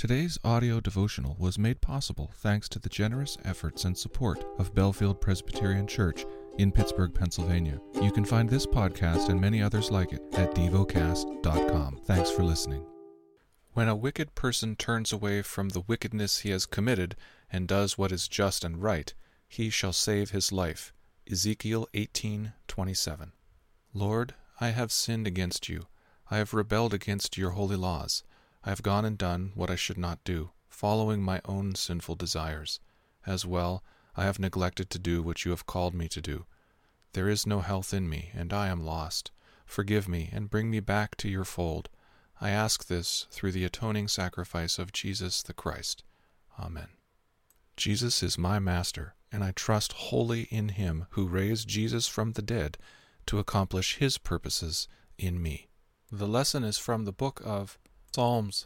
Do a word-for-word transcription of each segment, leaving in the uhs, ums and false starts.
Today's audio devotional was made possible thanks to the generous efforts and support of Bellefield Presbyterian Church in Pittsburgh, Pennsylvania. You can find this podcast and many others like it at devocast dot com. Thanks for listening. When a wicked person turns away from the wickedness he has committed and does what is just and right, he shall save his life. Ezekiel eighteen twenty-seven. Lord, I have sinned against you. I have rebelled against your holy laws. I have gone and done what I should not do, following my own sinful desires. As well, I have neglected to do what you have called me to do. There is no health in me, and I am lost. Forgive me and bring me back to your fold. I ask this through the atoning sacrifice of Jesus the Christ. Amen. Jesus is my master, and I trust wholly in him who raised Jesus from the dead to accomplish his purposes in me. The lesson is from the book of Psalms.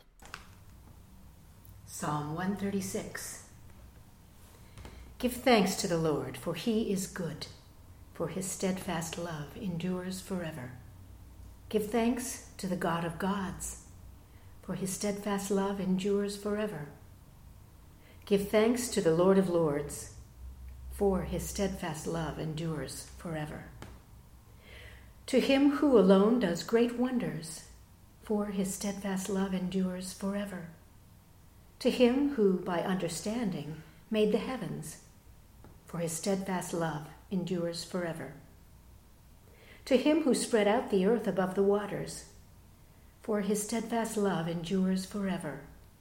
Psalm one thirty-six. Give thanks to the Lord, for he is good, for his steadfast love endures forever. Give thanks to the God of gods, for his steadfast love endures forever. Give thanks to the Lord of lords, for his steadfast love endures forever. To him who alone does great wonders, for his steadfast love endures forever. To him who, by understanding, made the heavens, for his steadfast love endures forever. To him who spread out the earth above the waters, for his steadfast love endures forever.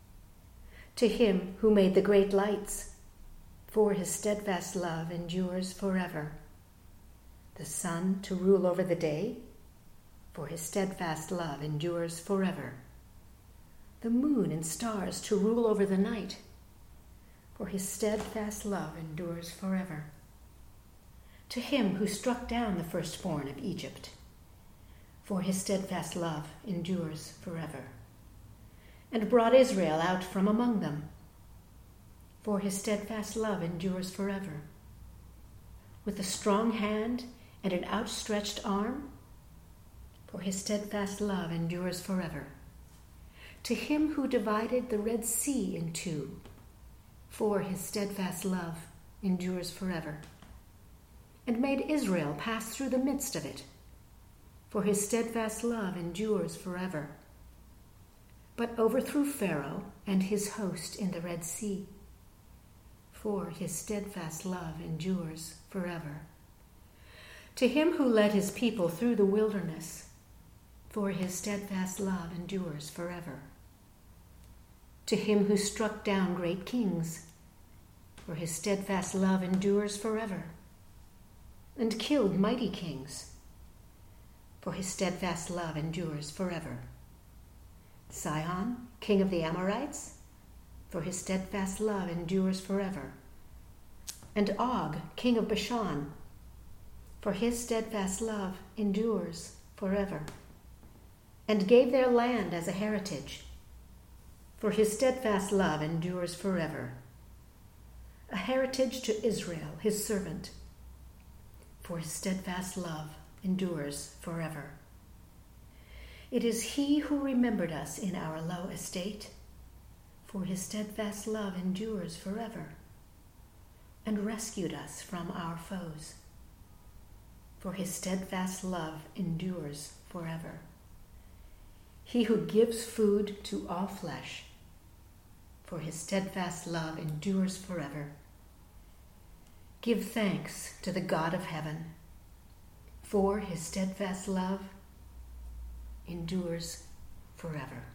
To him who made the great lights, for his steadfast love endures forever. The sun to rule over the day, for his steadfast love endures forever. The moon and stars to rule over the night, for his steadfast love endures forever. To him who struck down the firstborn of Egypt, for his steadfast love endures forever. And brought Israel out from among them, for his steadfast love endures forever. With a strong hand and an outstretched arm, for his steadfast love endures forever. To him who divided the Red Sea in two, for his steadfast love endures forever. And made Israel pass through the midst of it, for his steadfast love endures forever. But overthrew Pharaoh and his host in the Red Sea, for his steadfast love endures forever. To him who led his people through the wilderness, for his steadfast love endures forever. To him who struck down great kings, for his steadfast love endures forever. And killed mighty kings, for his steadfast love endures forever. Sihon, king of the Amorites, for his steadfast love endures forever. And Og, king of Bashan, for his steadfast love endures forever. And gave their land as a heritage, for his steadfast love endures forever. A heritage to Israel, his servant, for his steadfast love endures forever. It is he who remembered us in our low estate, for his steadfast love endures forever, and rescued us from our foes, for his steadfast love endures forever. He who gives food to all flesh, for his steadfast love endures forever. Give thanks to the God of heaven, for his steadfast love endures forever.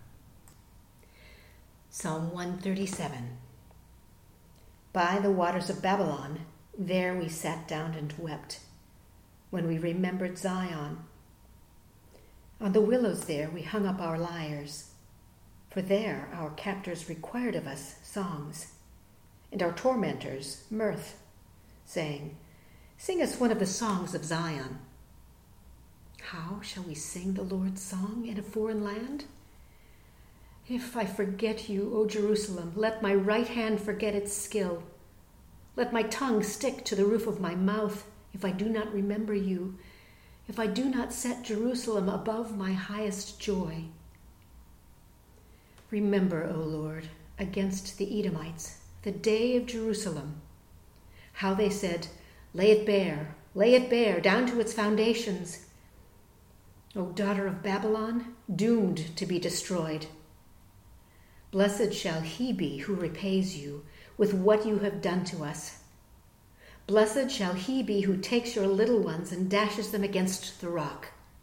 Psalm one thirty-seven. By the waters of Babylon, there we sat down and wept, when we remembered Zion. On the willows there we hung up our lyres, for there our captors required of us songs, and our tormentors mirth, saying, Sing us one of the songs of Zion. How shall we sing the Lord's song in a foreign land? If I forget you, O Jerusalem, let my right hand forget its skill. Let my tongue stick to the roof of my mouth if I do not remember you, if I do not set Jerusalem above my highest joy. Remember, O Lord, against the Edomites, the day of Jerusalem. How they said, "Lay it bare, lay it bare, down to its foundations. O daughter of Babylon, doomed to be destroyed. Blessed shall he be who repays you with what you have done to us. Blessed shall he be who takes your little ones and dashes them against the rock."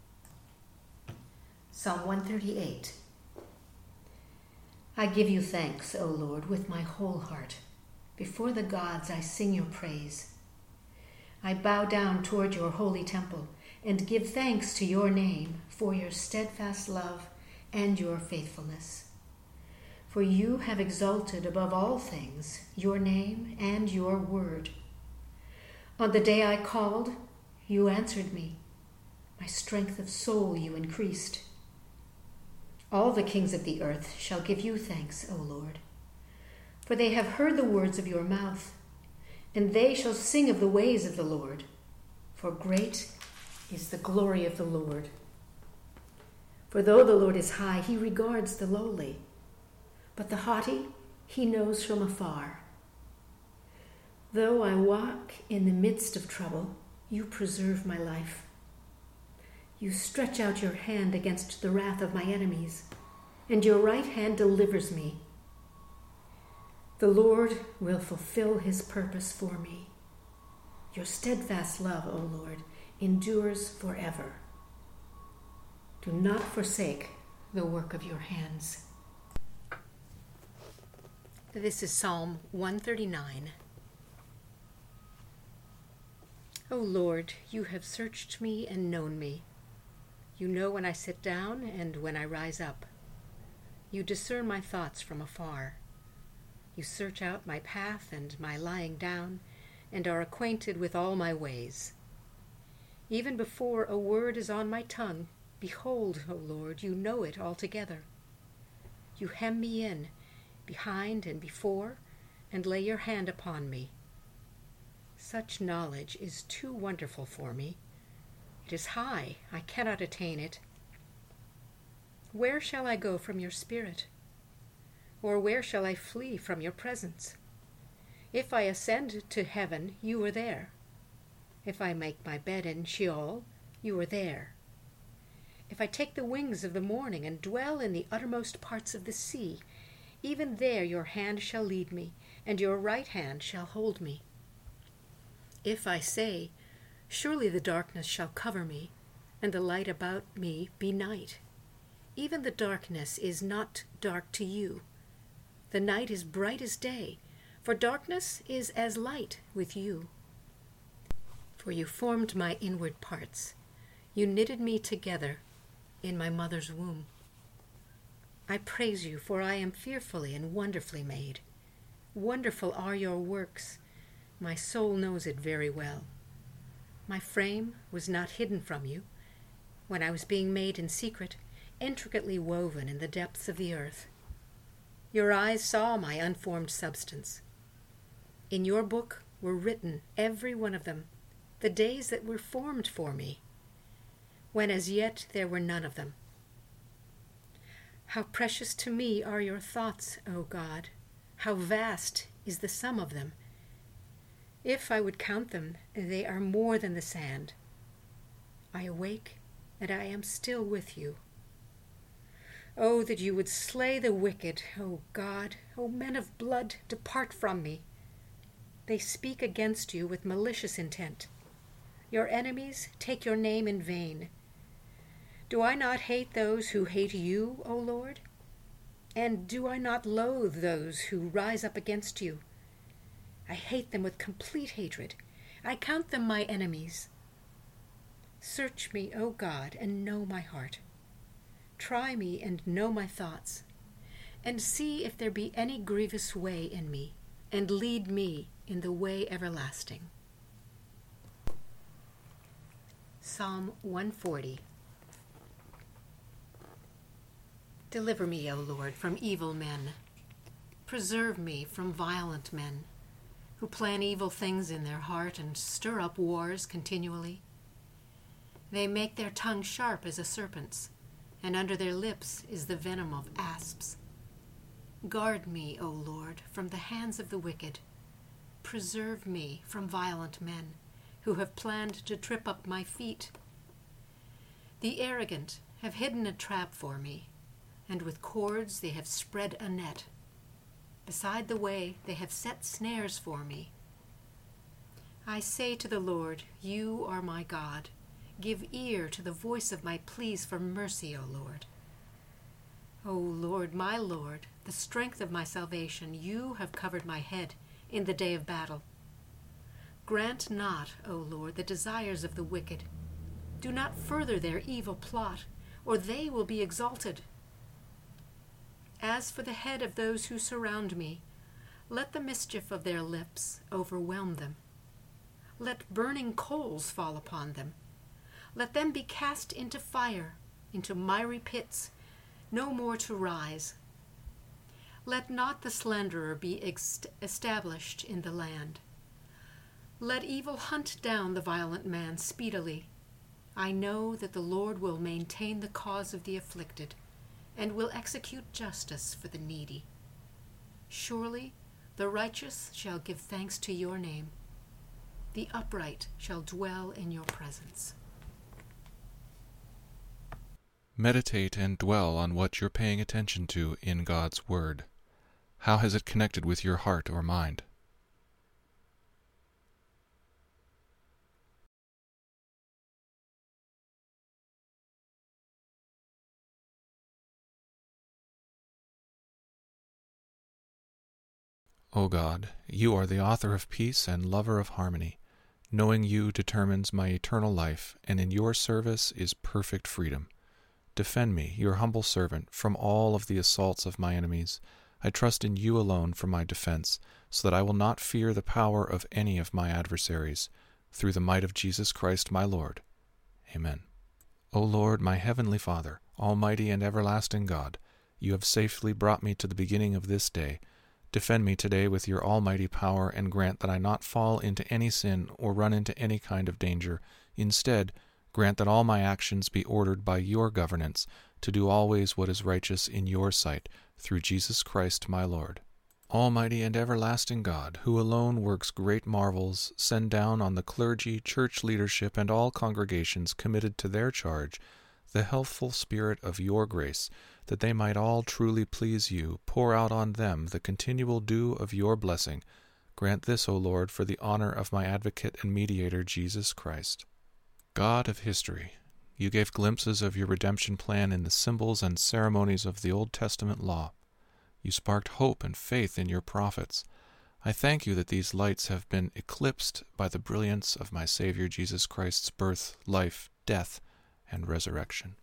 Psalm one thirty-eight. I give you thanks, O Lord, with my whole heart. Before the gods I sing your praise. I bow down toward your holy temple and give thanks to your name for your steadfast love and your faithfulness. For you have exalted above all things your name and your word. On the day I called, you answered me. My strength of soul you increased. All the kings of the earth shall give you thanks, O Lord, for they have heard the words of your mouth, and they shall sing of the ways of the Lord, for great is the glory of the Lord. For though the Lord is high, he regards the lowly, but the haughty he knows from afar. Though I walk in the midst of trouble, you preserve my life. You stretch out your hand against the wrath of my enemies, and your right hand delivers me. The Lord will fulfill his purpose for me. Your steadfast love, O Lord, endures forever. Do not forsake the work of your hands. This is Psalm one thirty-nine. O Lord, you have searched me and known me. You know when I sit down and when I rise up. You discern my thoughts from afar. You search out my path and my lying down, and are acquainted with all my ways. Even before a word is on my tongue, behold, O Lord, you know it altogether. You hem me in, behind and before, and lay your hand upon me. Such knowledge is too wonderful for me. It is high, I cannot attain it. Where shall I go from your spirit? Or where shall I flee from your presence? If I ascend to heaven, you are there. If I make my bed in Sheol, you are there. If I take the wings of the morning and dwell in the uttermost parts of the sea, even there your hand shall lead me, and your right hand shall hold me. If I say, surely the darkness shall cover me, and the light about me be night. Even the darkness is not dark to you. The night is bright as day, for darkness is as light with you. For you formed my inward parts. You knitted me together in my mother's womb. I praise you, for I am fearfully and wonderfully made. Wonderful are your works. My soul knows it very well. My frame was not hidden from you, when I was being made in secret, intricately woven in the depths of the earth. Your eyes saw my unformed substance. In your book were written, every one of them, the days that were formed for me, when as yet there were none of them. How precious to me are your thoughts, O God! How vast is the sum of them! If I would count them, they are more than the sand. I awake, and I am still with you. Oh, that you would slay the wicked, O God! O men of blood, depart from me. They speak against you with malicious intent. Your enemies take your name in vain. Do I not hate those who hate you, O Lord? And do I not loathe those who rise up against you? I hate them with complete hatred. I count them my enemies. Search me, O God, and know my heart. Try me and know my thoughts, and see if there be any grievous way in me, and lead me in the way everlasting. Psalm one forty. Deliver me, O Lord, from evil men. Preserve me from violent men, who plan evil things in their heart and stir up wars continually. They make their tongue sharp as a serpent's, and under their lips is the venom of asps. Guard me, O Lord, from the hands of the wicked. Preserve me from violent men, who have planned to trip up my feet. The arrogant have hidden a trap for me, and with cords they have spread a net. Beside the way they have set snares for me. I say to the Lord, you are my God. Give ear to the voice of my pleas for mercy, O Lord. O Lord, my Lord, the strength of my salvation, you have covered my head in the day of battle. Grant not, O Lord, the desires of the wicked. Do not further their evil plot, or they will be exalted. As for the head of those who surround me, let the mischief of their lips overwhelm them. Let burning coals fall upon them. Let them be cast into fire, into miry pits, no more to rise. Let not the slanderer be ex- established in the land. Let evil hunt down the violent man speedily. I know that the Lord will maintain the cause of the afflicted, and will execute justice for the needy. Surely the righteous shall give thanks to your name. The upright shall dwell in your presence. Meditate and dwell on what you're paying attention to in God's Word. How has it connected with your heart or mind? O God, you are the author of peace and lover of harmony. Knowing you determines my eternal life, and in your service is perfect freedom. Defend me, your humble servant, from all of the assaults of my enemies. I trust in you alone for my defense, so that I will not fear the power of any of my adversaries, through the might of Jesus Christ my Lord. Amen. O Lord, my heavenly Father, almighty and everlasting God, you have safely brought me to the beginning of this day. Defend me today with your almighty power, and grant that I not fall into any sin or run into any kind of danger. Instead, grant that all my actions be ordered by your governance, to do always what is righteous in your sight, through Jesus Christ my Lord. Almighty and everlasting God, who alone works great marvels, send down on the clergy, church leadership, and all congregations committed to their charge the healthful spirit of your grace, that they might all truly please you. Pour out on them the continual dew of your blessing. Grant this, O Lord, for the honor of my advocate and mediator, Jesus Christ. God of history, you gave glimpses of your redemption plan in the symbols and ceremonies of the Old Testament law. You sparked hope and faith in your prophets. I thank you that these lights have been eclipsed by the brilliance of my Savior Jesus Christ's birth, life, death, and resurrection.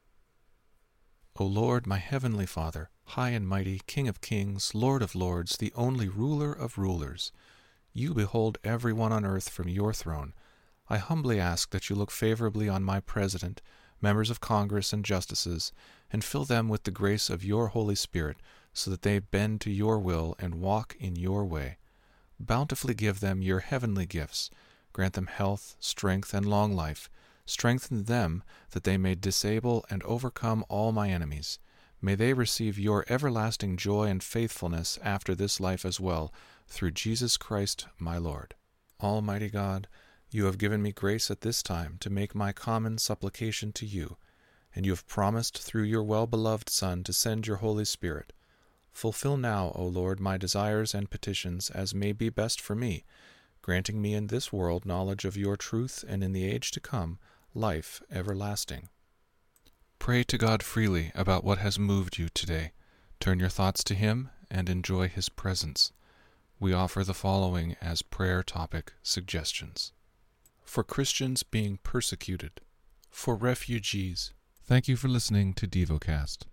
O Lord, my heavenly Father, high and mighty, King of kings, Lord of lords, the only ruler of rulers, you behold every one on earth from your throne. I humbly ask that you look favorably on my President, members of Congress, and justices, and fill them with the grace of your Holy Spirit, so that they bend to your will and walk in your way. Bountifully give them your heavenly gifts. Grant them health, strength, and long life. Strengthen them that they may disable and overcome all my enemies. May they receive your everlasting joy and faithfulness after this life as well, through Jesus Christ my Lord. Almighty God, you have given me grace at this time to make my common supplication to you, and you have promised through your well-beloved Son to send your Holy Spirit. Fulfill now, O Lord, my desires and petitions as may be best for me, granting me in this world knowledge of your truth, and in the age to come, life everlasting. Pray to God freely about what has moved you today. Turn your thoughts to Him and enjoy His presence. We offer the following as prayer topic suggestions. For Christians being persecuted. For refugees. Thank you for listening to DevoCast.